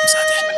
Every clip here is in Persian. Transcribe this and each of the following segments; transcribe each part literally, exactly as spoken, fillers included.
زده.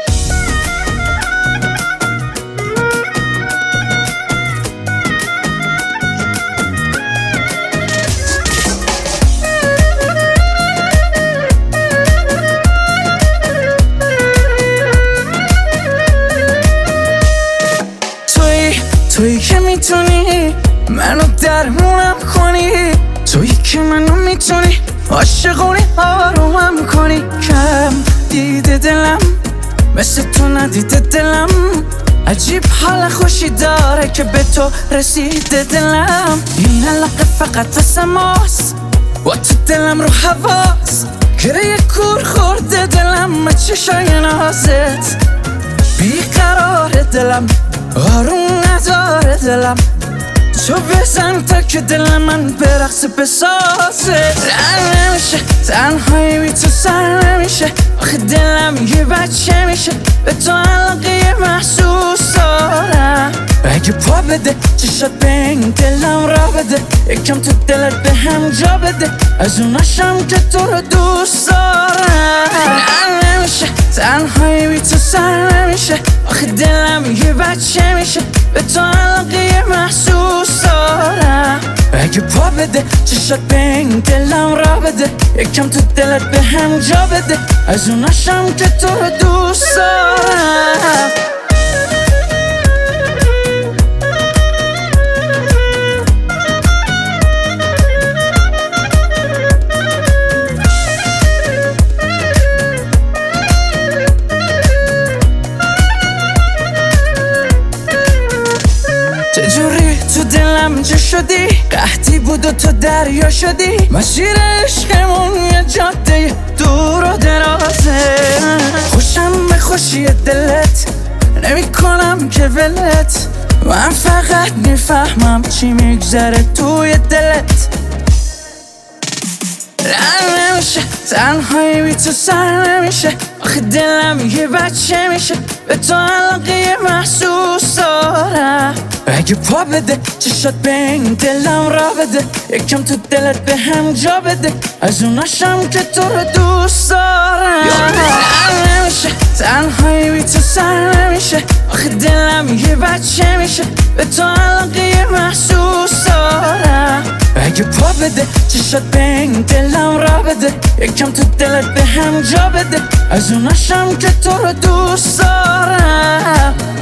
تویی که میتونی منو درمونم کنی، تویی که منو میتونی عاشقونی آرومم کنی. کم دیده دلم مثل تو ندیده دلم، عجیب حال خوشی داره که به تو رسیده دلم. این علاقه فقط واسه ماست و تو دلم رو حواس، گره کور خورده دلم چشای نازت. بیقرار دلم آروم نداره دلم، تو بزن تا که دل من برقص بسازه. رن نمیشه تنهایی بی تو سر نمیشه، آخه دلم یه بچه میشه به تو علاقه محسوس دارم. اگه پا بده چشات به این دلم را بده، یکم تو دلت به هم جا بده، از اوناشم که تو رو دوست دارم. رن نمیشه تنهایی بی تو سر نمیشه، آخه دلم یه بچه میشه به تو علاقه محسوس دارم. اگه پا بده چشات به این دلم را بده، یکم تو دلت به هم جا بده، از اوناشم که تو رو دوست دارم. چجوری تو دلم جا شدی، قحطی بود و تو دریا شدی، مسیر عشقمون یه جاده دور و درازه. خوشم به خوشی دلت نمی کنم که ولت، من فقط میفهمم چی میگذره توی دلت. رن نمیشه تنهایی بی تو سر نمیشه، آخه دلم یه بچه میشه به تو علاقه محسوس دارم. اگه پا بده چشات به این دلم را بده، یکم تو دلت به هم جا بده، از اوناشم که تو رو دوست دارم. رن نمیشه تنهایی بی تو سر نمیشه، آخه دلم یه بچه میشه به تو علاقه محسوس دارم. اگه پا بده چشات به این دلم را بده، یکم تو دلت به هم جا بده، از اوناشم که تو رو دوست دارم.